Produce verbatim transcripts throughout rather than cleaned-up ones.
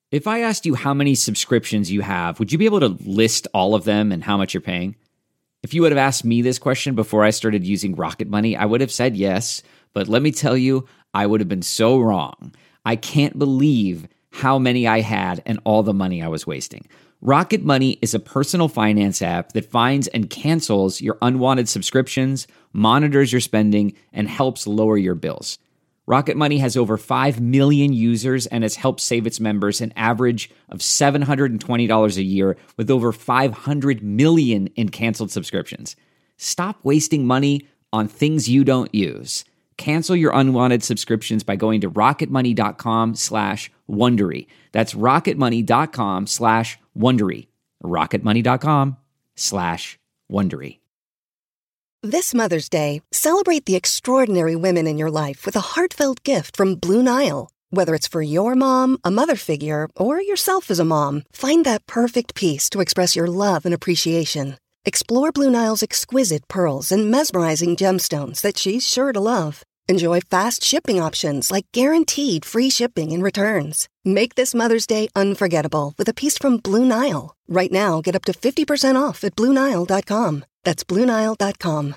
If I asked you how many subscriptions you have, would you be able to list all of them and how much you're paying? If you would have asked me this question before I started using Rocket Money, I would have said yes, but let me tell you, I would have been so wrong. I can't believe how many I had and all the money I was wasting. Rocket Money is a personal finance app that finds and cancels your unwanted subscriptions, monitors your spending, and helps lower your bills. Rocket Money has over five million users and has helped save its members an average of seven hundred twenty dollars a year with over five hundred million in canceled subscriptions. Stop wasting money on things you don't use. Cancel your unwanted subscriptions by going to rocketmoney.com slash Wondery. That's rocketmoney.com slash Wondery. rocketmoney.com slash Wondery. This Mother's Day, celebrate the extraordinary women in your life with a heartfelt gift from Blue Nile. Whether it's for your mom, a mother figure, or yourself as a mom, find that perfect piece to express your love and appreciation. Explore Blue Nile's exquisite pearls and mesmerizing gemstones that she's sure to love. Enjoy fast shipping options like guaranteed free shipping and returns. Make this Mother's Day unforgettable with a piece from Blue Nile. Right now, get up to fifty percent off at Blue Nile dot com. That's Blue Nile dot com.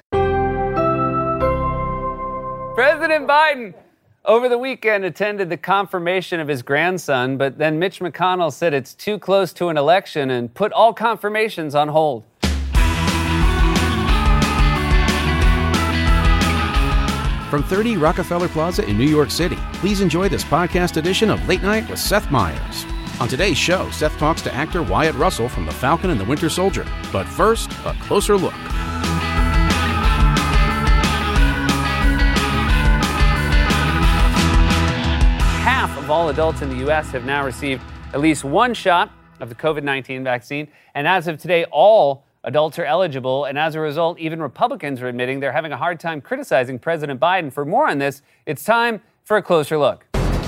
President Biden, over the weekend, attended the confirmation of his grandson, but then Mitch McConnell said it's too close to an election and put all confirmations on hold. From thirty Rockefeller Plaza in New York City, please enjoy this podcast edition of Late Night with Seth Meyers. On today's show, Seth talks to actor Wyatt Russell from The Falcon and the Winter Soldier. But first, a closer look. Half of all adults in the U S have now received at least one shot of the covid nineteen vaccine. And as of today, all adults are eligible, and as a result, even Republicans are admitting they're having a hard time criticizing President Biden. For more on this, it's time for a closer look.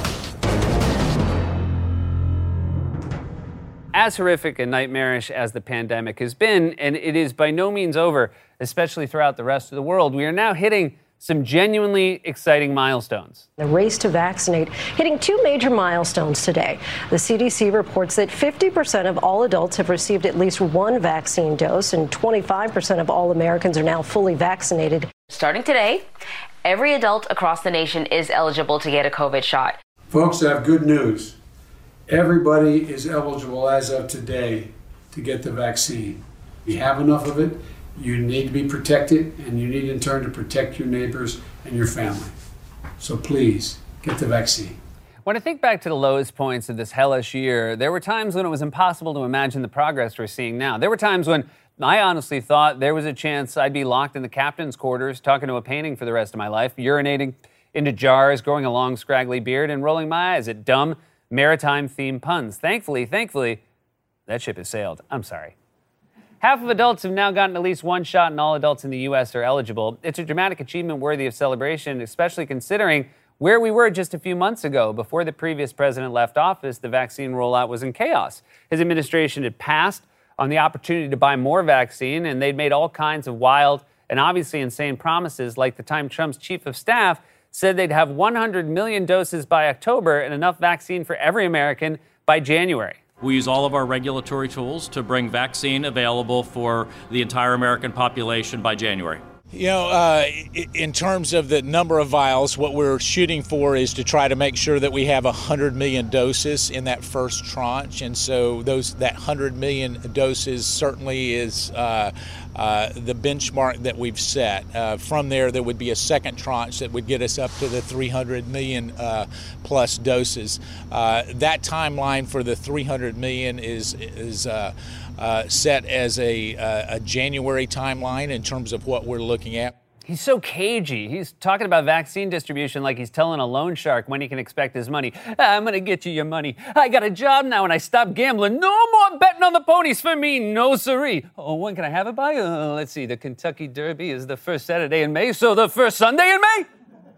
As horrific and nightmarish as the pandemic has been, and it is by no means over, especially throughout the rest of the world, we are now hitting some genuinely exciting milestones. The race to vaccinate hitting two major milestones today. The C D C reports that fifty percent of all adults have received at least one vaccine dose, and twenty-five percent of all Americans are now fully vaccinated. Starting today, every adult across the nation is eligible to get a COVID shot. Folks, I have good news. Everybody is eligible as of today to get the vaccine. We have enough of it. You need to be protected, and you need in turn to protect your neighbors and your family. So please, get the vaccine. When I think back to the lowest points of this hellish year, there were times when it was impossible to imagine the progress we're seeing now. There were times when I honestly thought there was a chance I'd be locked in the captain's quarters, talking to a painting for the rest of my life, urinating into jars, growing a long scraggly beard, and rolling my eyes at dumb maritime-themed puns. Thankfully, thankfully, that ship has sailed. I'm sorry. Half of adults have now gotten at least one shot, and all adults in the U S are eligible. It's a dramatic achievement worthy of celebration, especially considering where we were just a few months ago. Before the previous president left office, the vaccine rollout was in chaos. His administration had passed on the opportunity to buy more vaccine, and they'd made all kinds of wild and obviously insane promises, like the time Trump's chief of staff said they'd have one hundred million doses by October and enough vaccine for every American by January. We use all of our regulatory tools to bring vaccine available for the entire American population by January. You know, uh, in terms of the number of vials, what we're shooting for is to try to make sure that we have one hundred million doses in that first tranche. And so those that one hundred million doses certainly is uh, uh, the benchmark that we've set. Uh, from there, there would be a second tranche that would get us up to the three hundred million uh, plus doses. Uh, that timeline for the three hundred million is is uh, Uh, set as a, uh, a January timeline in terms of what we're looking at. He's so cagey. He's talking about vaccine distribution like he's telling a loan shark when he can expect his money. I'm going to get you your money. I got a job now and I stopped gambling. No more betting on the ponies for me. No siree. Oh, when can I have it by? Uh, let's see. The Kentucky Derby is the first Saturday in May, so the first Sunday in May?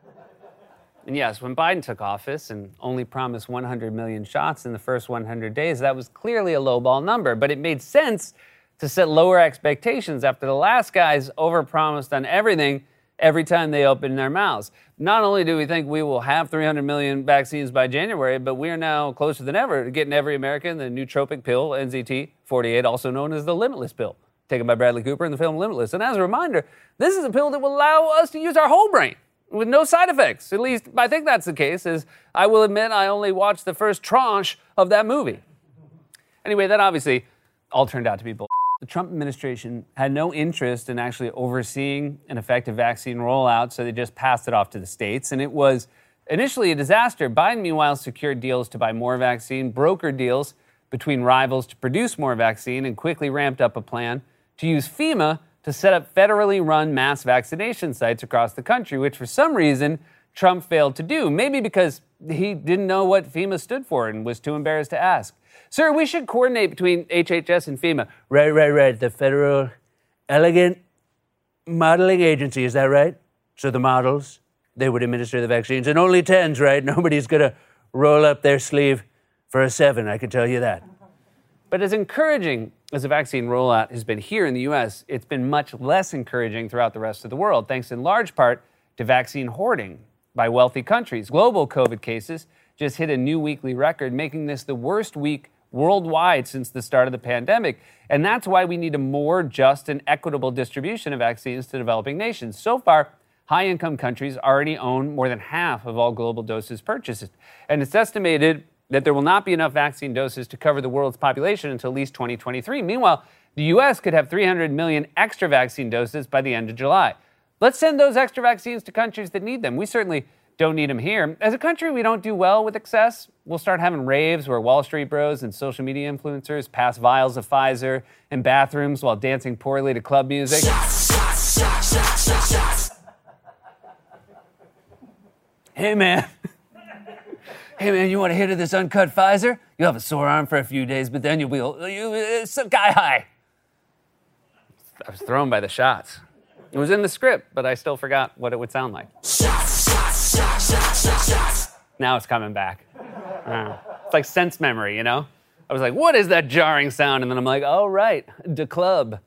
And yes, when Biden took office and only promised one hundred million shots in the first one hundred days, that was clearly a lowball number. But it made sense to set lower expectations after the last guys overpromised on everything every time they open their mouths. Not only do we think we will have three hundred million vaccines by January, but we are now closer than ever to getting every American the nootropic pill, N Z T forty-eight, also known as the Limitless pill, taken by Bradley Cooper in the film Limitless. And as a reminder, this is a pill that will allow us to use our whole brain with no side effects. At least I think that's the case, as I will admit I only watched the first tranche of that movie. Anyway, that obviously all turned out to be bull. The Trump administration had no interest in actually overseeing an effective vaccine rollout, so they just passed it off to the states. And it was initially a disaster. Biden, meanwhile, secured deals to buy more vaccine, brokered deals between rivals to produce more vaccine, and quickly ramped up a plan to use FEMA to set up federally run mass vaccination sites across the country, which for some reason Trump failed to do. Maybe because he didn't know what FEMA stood for and was too embarrassed to ask. Sir, we should coordinate between H H S and FEMA. Right, right, right. The Federal Elegant Modeling Agency, is that right? So the models, they would administer the vaccines. And only tens, right? Nobody's going to roll up their sleeve for a seven, I can tell you that. But as encouraging as the vaccine rollout has been here in the U S, it's been much less encouraging throughout the rest of the world, thanks in large part to vaccine hoarding by wealthy countries. Global COVID cases just hit a new weekly record, making this the worst week worldwide since the start of the pandemic. And that's why we need a more just and equitable distribution of vaccines to developing nations. So far, high-income countries already own more than half of all global doses purchased. And it's estimated that there will not be enough vaccine doses to cover the world's population until at least twenty twenty-three. Meanwhile, the U S could have three hundred million extra vaccine doses by the end of July. Let's send those extra vaccines to countries that need them. We certainly don't need them here. As a country, we don't do well with excess. We'll start having raves where Wall Street bros and social media influencers pass vials of Pfizer in bathrooms while dancing poorly to club music. Shots, shots, shots, shots, shots, shots. Hey, man. Hey, man, you want a hit of this uncut Pfizer? You'll have a sore arm for a few days, but then you'll be you, it's some guy high. I was thrown by the shots. It was in the script, but I still forgot what it would sound like. Shots, shots, shots, shots, shots, shots. Now it's coming back. Uh, it's like sense memory, you know? I was like, what is that jarring sound? And then I'm like, oh, right, the club.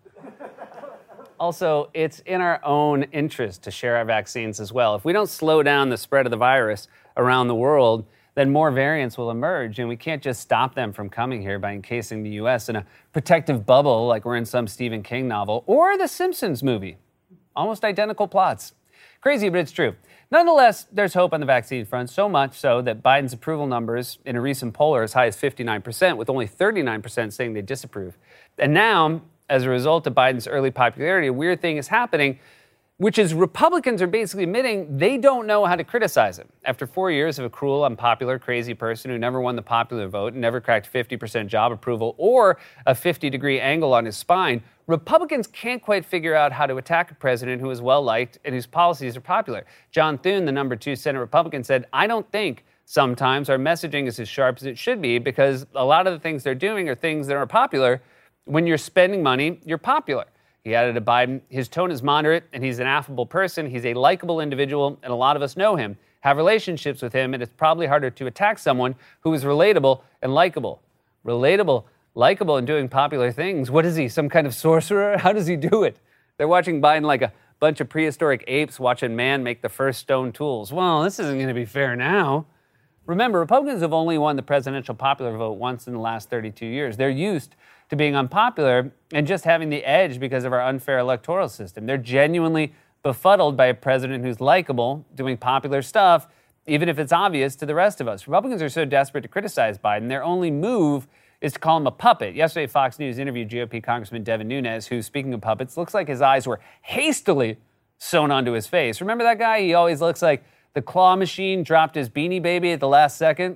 Also, it's in our own interest to share our vaccines as well. If we don't slow down the spread of the virus around the world, then more variants will emerge, and we can't just stop them from coming here by encasing the U S in a protective bubble like we're in some Stephen King novel or the Simpsons movie. Almost identical plots. Crazy, but it's true. Nonetheless, there's hope on the vaccine front, so much so that Biden's approval numbers in a recent poll are as high as fifty-nine percent, with only thirty-nine percent saying they disapprove. And now, as a result of Biden's early popularity, a weird thing is happening, which is Republicans are basically admitting they don't know how to criticize him. After four years of a cruel, unpopular, crazy person who never won the popular vote and never cracked fifty percent job approval or a fifty-degree angle on his spine, Republicans can't quite figure out how to attack a president who is well-liked and whose policies are popular. John Thune, the number two Senate Republican, said, I don't think sometimes our messaging is as sharp as it should be because a lot of the things they're doing are things that are popular. When you're spending money, you're popular. He added to Biden, his tone is moderate, and he's an affable person. He's a likable individual, and a lot of us know him, have relationships with him, and it's probably harder to attack someone who is relatable and likable. Relatable, likable, and doing popular things. What is he, some kind of sorcerer? How does he do it? They're watching Biden like a bunch of prehistoric apes watching man make the first stone tools. Well, this isn't going to be fair now. Remember, Republicans have only won the presidential popular vote once in the last thirty-two years. They're used to being unpopular and just having the edge because of our unfair electoral system. They're genuinely befuddled by a president who's likable, doing popular stuff, even if it's obvious to the rest of us. Republicans are so desperate to criticize Biden, their only move is to call him a puppet. Yesterday, Fox News interviewed G O P Congressman Devin Nunes, who, speaking of puppets, looks like his eyes were hastily sewn onto his face. Remember that guy? He always looks like the claw machine dropped his Beanie Baby at the last second.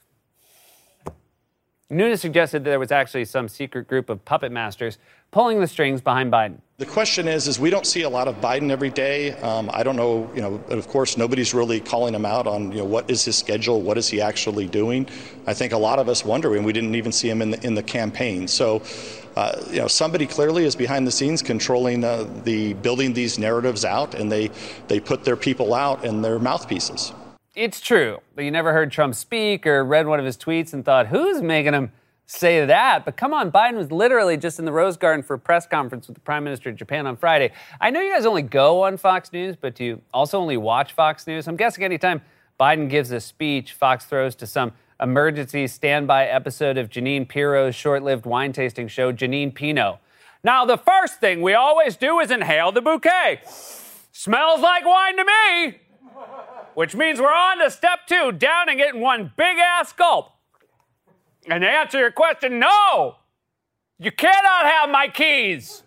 Nunes suggested that there was actually some secret group of puppet masters pulling the strings behind Biden. The question is, is we don't see a lot of Biden every day. Um, I don't know, you know, of course, nobody's really calling him out on, you know, what is his schedule? What is he actually doing? I think a lot of us wonder, and we didn't even see him in the, in the campaign. So, uh, you know, somebody clearly is behind the scenes controlling uh, the building these narratives out, and they, they put their people out and their mouthpieces. It's true, but you never heard Trump speak or read one of his tweets and thought, who's making him say that. But come on, Biden was literally just in the Rose Garden for a press conference with the Prime Minister of Japan on Friday. I know you guys only go on Fox News, but do you also only watch Fox News? I'm guessing anytime Biden gives a speech, Fox throws to some emergency standby episode of Jeanine Pirro's short-lived wine tasting show, Jeanine Pinot. Now, the first thing we always do is inhale the bouquet. Smells like wine to me, which means we're on to step two, downing it in one big-ass gulp. And to answer your question, no, you cannot have my keys.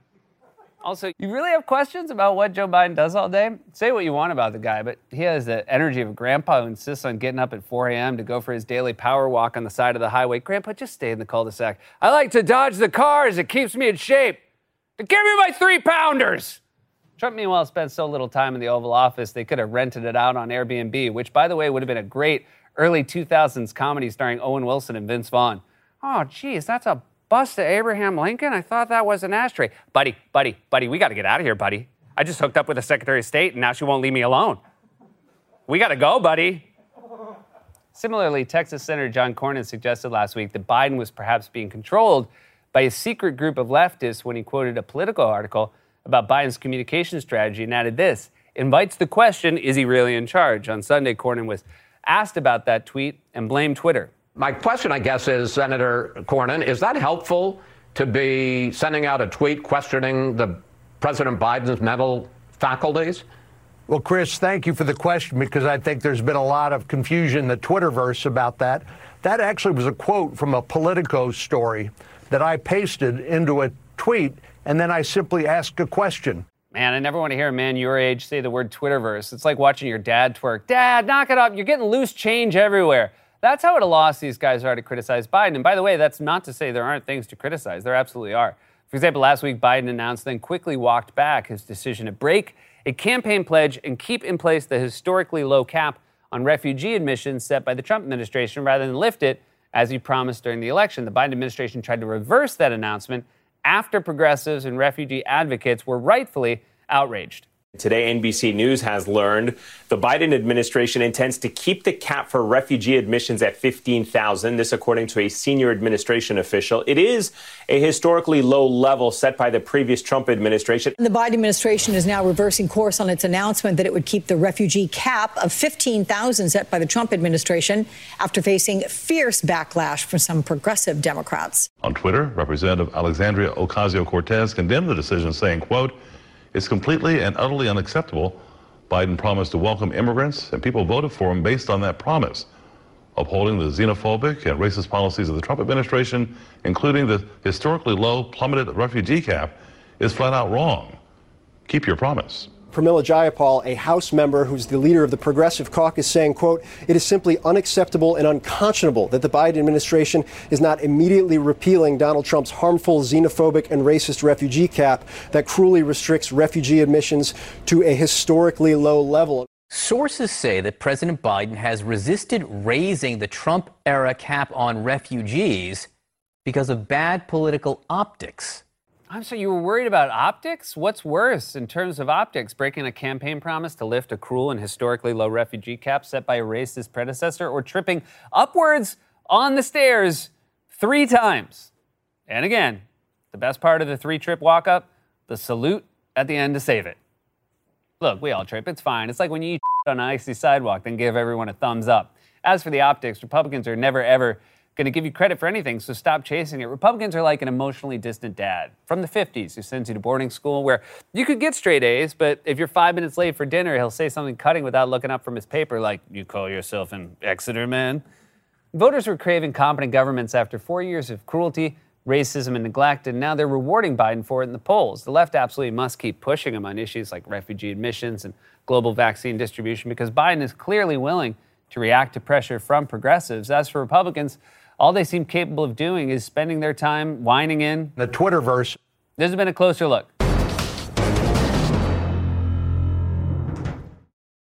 Also, you really have questions about what Joe Biden does all day? Say what you want about the guy, but he has the energy of a grandpa who insists on getting up at four a.m. to go for his daily power walk on the side of the highway. Grandpa, just stay in the cul-de-sac. I like to dodge the cars. It keeps me in shape. Give me my three-pounders. Trump, meanwhile, spent so little time in the Oval Office, they could have rented it out on Airbnb, which, by the way, would have been a great early two thousands comedy starring Owen Wilson and Vince Vaughn. Oh, geez, that's a bust of Abraham Lincoln? I thought that was an ashtray. Buddy, buddy, buddy, we got to get out of here, buddy. I just hooked up with the Secretary of State, and now she won't leave me alone. We got to go, buddy. Similarly, Texas Senator John Cornyn suggested last week that Biden was perhaps being controlled by a secret group of leftists when he quoted a Politico article about Biden's communication strategy and added this, invites the question, is he really in charge? On Sunday, Cornyn was asked about that tweet and blamed Twitter. My question, I guess, is, Senator Cornyn, is that helpful to be sending out a tweet questioning the President Biden's mental faculties? Well, Chris, thank you for the question, because I think there's been a lot of confusion in the Twitterverse about that. That actually was a quote from a Politico story that I pasted into a tweet, and then I simply asked a question. Man, I never want to hear a man your age say the word Twitterverse. It's like watching your dad twerk. Dad, knock it up. You're getting loose change everywhere. That's how at a loss these guys are to criticize Biden. And by the way, that's not to say there aren't things to criticize. There absolutely are. For example, last week, Biden announced, then quickly walked back his decision to break a campaign pledge and keep in place the historically low cap on refugee admissions set by the Trump administration rather than lift it, as he promised during the election. The Biden administration tried to reverse that announcement after progressives and refugee advocates were rightfully outraged. Today, N B C News has learned the Biden administration intends to keep the cap for refugee admissions at fifteen thousand. This, according to a senior administration official. It is a historically low level set by the previous Trump administration. The Biden administration is now reversing course on its announcement that it would keep the refugee cap of fifteen thousand set by the Trump administration after facing fierce backlash from some progressive Democrats. On Twitter, Representative Alexandria Ocasio-Cortez condemned the decision, saying, quote, "It's completely and utterly unacceptable. Biden promised to welcome immigrants, and people voted for him based on that promise. Upholding the xenophobic and racist policies of the Trump administration, including the historically low plummeted refugee cap, is flat out wrong. Keep your promise." Pramila Jayapal, a House member who's the leader of the Progressive Caucus, saying, quote, "It is simply unacceptable and unconscionable that the Biden administration is not immediately repealing Donald Trump's harmful, xenophobic, and racist refugee cap that cruelly restricts refugee admissions to a historically low level." Sources say that President Biden has resisted raising the Trump-era cap on refugees because of bad political optics. I'm sorry, you were worried about optics? What's worse in terms of optics, breaking a campaign promise to lift a cruel and historically low refugee cap set by a racist predecessor, or tripping upwards on the stairs three times? And again, the best part of the three-trip walk-up, the salute at the end to save it. Look, we all trip. It's fine. It's like when you eat on an icy sidewalk, then give everyone a thumbs up. As for the optics, Republicans are never, ever going to give you credit for anything, so stop chasing it. Republicans are like an emotionally distant dad from the fifties who sends you to boarding school where you could get straight A's, but if you're five minutes late for dinner, he'll say something cutting without looking up from his paper, like, "You call yourself an Exeter man?" Voters were craving competent governments after four years of cruelty, racism, and neglect, and now they're rewarding Biden for it in the polls. The left absolutely must keep pushing him on issues like refugee admissions and global vaccine distribution, because Biden is clearly willing to react to pressure from progressives. As for Republicans, all they seem capable of doing is spending their time whining in the Twitterverse. This has been a closer look.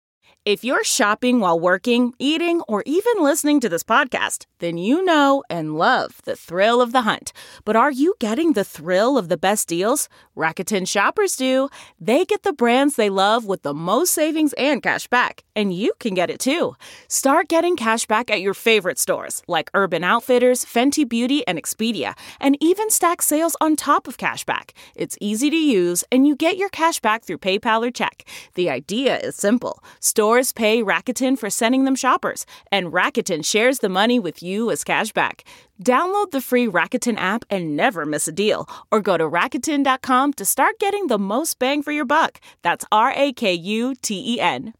If you're shopping while working, eating, or even listening to this podcast, then you know and love the thrill of the hunt. But are you getting the thrill of the best deals? Rakuten shoppers do. They get the brands they love with the most savings and cash back. And you can get it too. Start getting cash back at your favorite stores like Urban Outfitters, Fenty Beauty, and Expedia. And even stack sales on top of cash back. It's easy to use, and you get your cash back through PayPal or check. The idea is simple. Stores pay Rakuten for sending them shoppers, and Rakuten shares the money with you as cash back. Download the free Rakuten app and never miss a deal, or go to Rakuten dot com to start getting the most bang for your buck. That's R A K U T E N.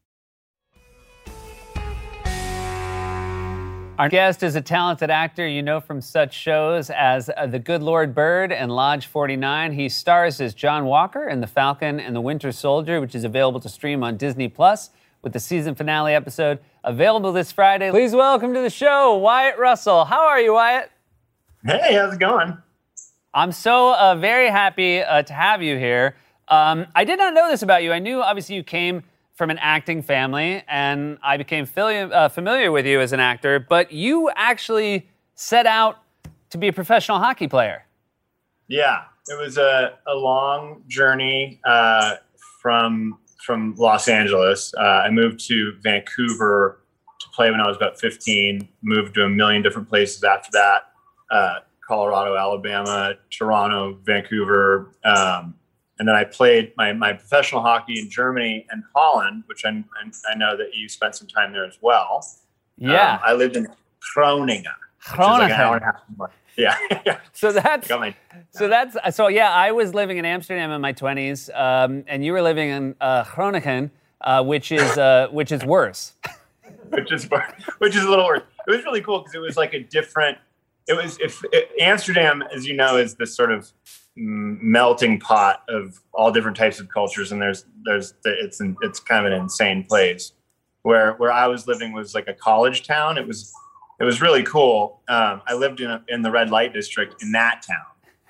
Our guest is a talented actor you know from such shows as uh, The Good Lord Bird and Lodge forty-nine. He stars as John Walker in The Falcon and the Winter Soldier, which is available to stream on Disney Plus, with the season finale episode available this Friday. Please welcome to the show, Wyatt Russell. How are you, Wyatt? Hey, how's it going? I'm so uh, very happy uh, to have you here. Um, I did not know this about you. I knew, obviously, you came from an acting family, and I became fili- uh, familiar with you as an actor, but you actually set out to be a professional hockey player. Yeah, it was a, a long journey uh, from from Los Angeles. Uh, I moved to Vancouver to play when I was about fifteen, moved to a million different places after that, uh, Colorado, Alabama, Toronto, Vancouver, um, and then I played my, my professional hockey in Germany and Holland, which I, I, I know that you spent some time there as well. Yeah. Um, I lived in Groningen, which Groningen. is like an hour and a half more. Yeah. So that's Got my- so that's so yeah. I was living in Amsterdam in my twenties, um, and you were living in uh, Groningen, uh, which is uh, which is worse. which is which is a little worse. It was really cool because it was like a different. It was if it, Amsterdam, as you know, is this sort of melting pot of all different types of cultures, and there's there's it's an, it's kind of an insane place. Where where I was living was like a college town. It was it was really cool. Um, I lived in a, in the red light district in that town,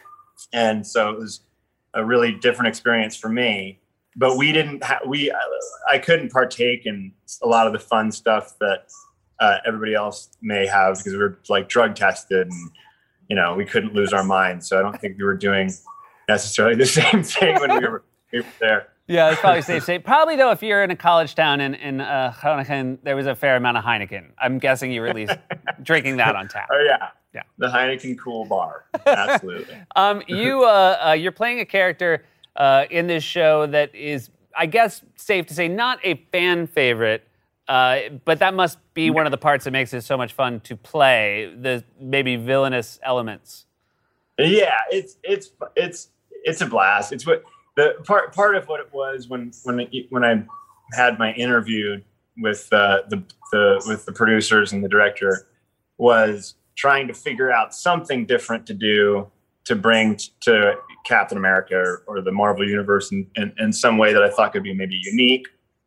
and so it was a really different experience for me. But we didn't ha- we I couldn't partake in a lot of the fun stuff that uh, everybody else may have because we were like drug tested and. You know, we couldn't lose our minds. So I don't think we were doing necessarily the same thing when we were, we were there. Yeah, it's probably safe to say. Probably, though, if you're in a college town in, in uh, Groningen, there was a fair amount of Heineken. I'm guessing you were at least drinking that on tap. Oh, yeah. Yeah. The Heineken Cool Bar. Absolutely. um, you, uh, uh, you're playing a character uh, in this show that is, I guess, safe to say, not a fan favorite. Uh, but that must be one of the parts that makes it so much fun to play, the maybe villainous elements. Yeah, it's it's it's it's a blast. It's what the part part of what it was when when when I had my interview with uh, the the with the producers and the director was trying to figure out something different to do to bring t- to Captain America or, or the Marvel Universe in, in, in some way that I thought could be maybe unique.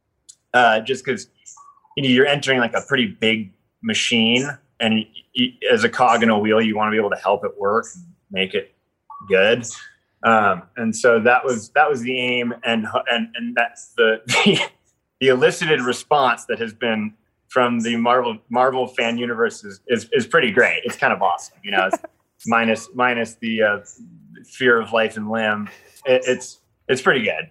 Uh, just because. You know, you're entering like a pretty big machine, and you, as a cog in a wheel, you want to be able to help it work, and make it good. Um, and so that was that was the aim, and and and that's the, the the elicited response that has been from the Marvel Marvel fan universe is is, is pretty great. It's kind of awesome, you know. It's minus minus the uh, fear of life and limb. It, it's It's pretty good.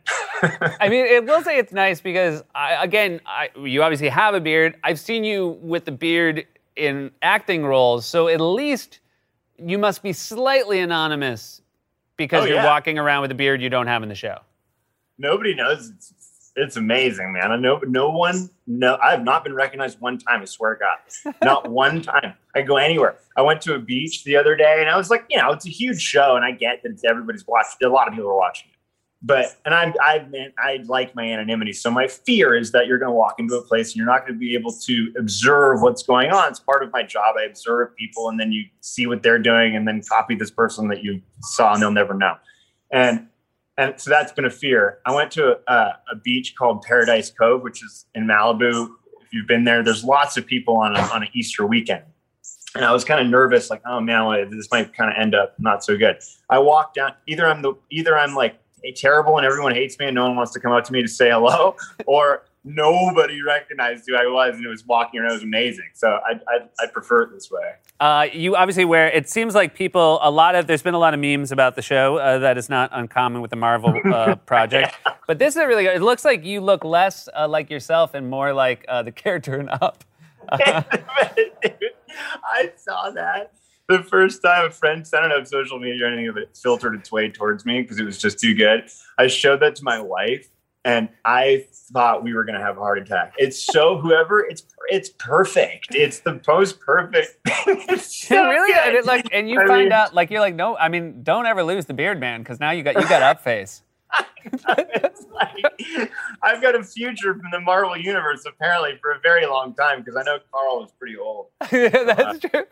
I mean, it will say it's nice because, I, again, I, you obviously have a beard. I've seen you with the beard in acting roles, so at least you must be slightly anonymous because oh, you're yeah. walking around with a beard you don't have in the show. Nobody knows. It's, it's amazing, man. I know no one. No, I have not been recognized one time. I swear to God, not one time. I go anywhere. I went to a beach the other day, and I was like, you know, it's a huge show, and I get that it's, everybody's watching. A lot of people are watching it. But, and I, I, I like my anonymity. So my fear is that you're going to walk into a place and you're not going to be able to observe what's going on. It's part of my job. I observe people and then you see what they're doing and then copy this person that you saw and they'll never know. And, and so that's been a fear. I went to a, a beach called Paradise Cove, which is in Malibu. If you've been there, there's lots of people on a, on an Easter weekend. And I was kind of nervous, like, oh man, this might kind of end up not so good. I walked down, either I'm the, either I'm like, terrible and everyone hates me and no one wants to come up to me to say hello, or nobody recognized who I was, and it was walking around. It was amazing. So I I, I prefer it this way. Uh, you obviously wear, it seems like people, a lot of, there's been a lot of memes about the show. Uh, that is not uncommon with the Marvel uh, project. Yeah. But this is really good. It looks like you look less uh, like yourself and more like uh, the character in Up. Uh, I saw that the first time a friend sent it on social media or anything of it filtered its way towards me because it was just too good. I showed that to my wife, and I thought we were going to have a heart attack. It's so whoever it's it's perfect. It's the most perfect. It's so really, good. and, it, like, and you I find mean, out like you're like no. I mean, don't ever lose the beard man because now you got you got up face. It's like, I've got a future from the Marvel universe apparently for a very long time because I know Carl is pretty old. Yeah, that's uh, true.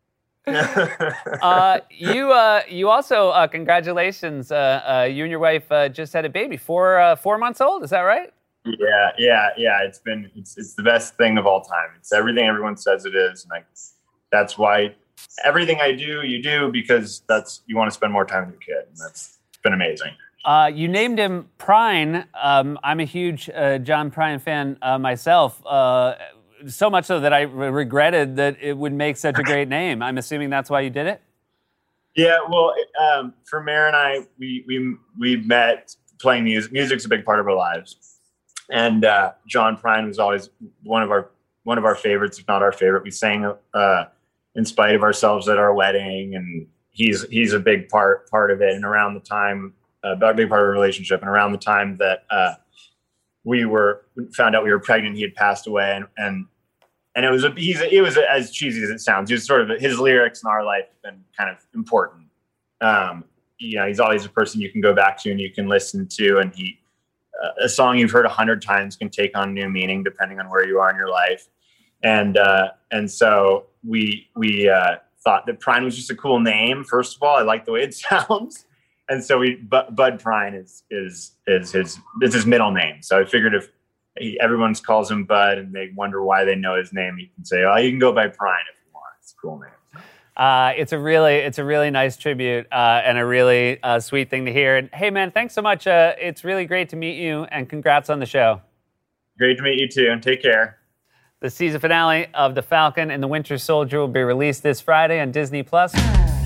uh, you uh, you also uh, congratulations. Uh, uh, you and your wife uh, just had a baby, four uh, four months old. Is that right? Yeah, yeah, yeah. It's been it's it's the best thing of all time. It's everything everyone says it is, and I, that's why everything I do, you do because that's you want to spend more time with your kid, and that's it's been amazing. Uh, you named him Prine. Um, I'm a huge uh, John Prine fan uh, myself. Uh, So much so that I re- regretted that it would make such a great name. I'm assuming that's why you did it? Yeah, well, um, for Mare and I, we we we met playing music. Music's a big part of our lives. And uh, John Prine was always one of our one of our favorites, if not our favorite. We sang uh, In Spite of Ourselves at our wedding, and he's he's a big part part of it. And around the time, uh, a big part of our relationship, and around the time that uh, we were found out we were pregnant, he had passed away, and and And it was a, he's a, it was a, as cheesy as it sounds. He was sort of a, his lyrics in our life have been kind of important. Um, you know, he's always a person you can go back to and you can listen to. And he, uh, a song you've heard a hundred times can take on new meaning depending on where you are in your life. And uh, and so we we uh, thought that Prine was just a cool name. First of all, I like the way it sounds. And so we Bud, Bud Prine is is is his is his middle name. So I figured if He, everyone calls him Bud, and they wonder why they know his name. You can say, "Oh, you can go by Prine if you want." It's a cool name. Uh, it's a really, it's a really nice tribute uh, and a really uh, sweet thing to hear. And hey, man, thanks so much. Uh, it's really great to meet you, and congrats on the show. Great to meet you too, and take care. The season finale of The Falcon and the Winter Soldier will be released this Friday on Disney Plus.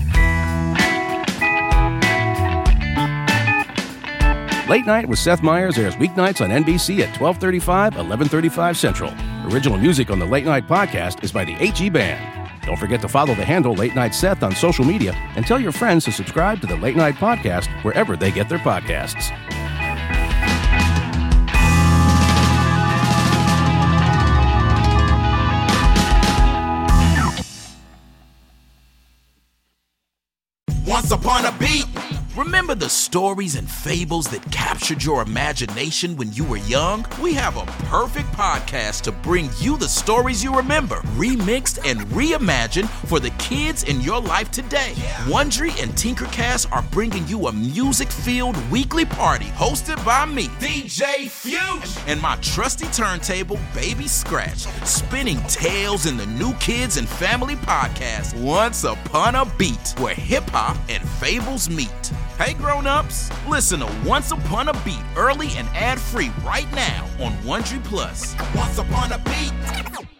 Late Night with Seth Meyers airs weeknights on N B C at twelve thirty-five, eleven thirty-five Central. Original music on the Late Night podcast is by the H E Band. Don't forget to follow the handle Late Night Seth on social media and tell your friends to subscribe to the Late Night podcast wherever they get their podcasts. Once upon a beat. Remember the stories and fables that captured your imagination when you were young? We have a perfect podcast to bring you the stories you remember, remixed and reimagined for the kids in your life today. Yeah. Wondery and Tinkercast are bringing you a music-filled weekly party hosted by me, D J Fusion, and my trusty turntable, Baby Scratch, spinning tales in the New Kids and Family podcast, Once Upon a Beat, where hip-hop and fables meet. Hey grown-ups, listen to Once Upon a Beat early and ad-free right now on Wondery Plus. Once Upon a Beat.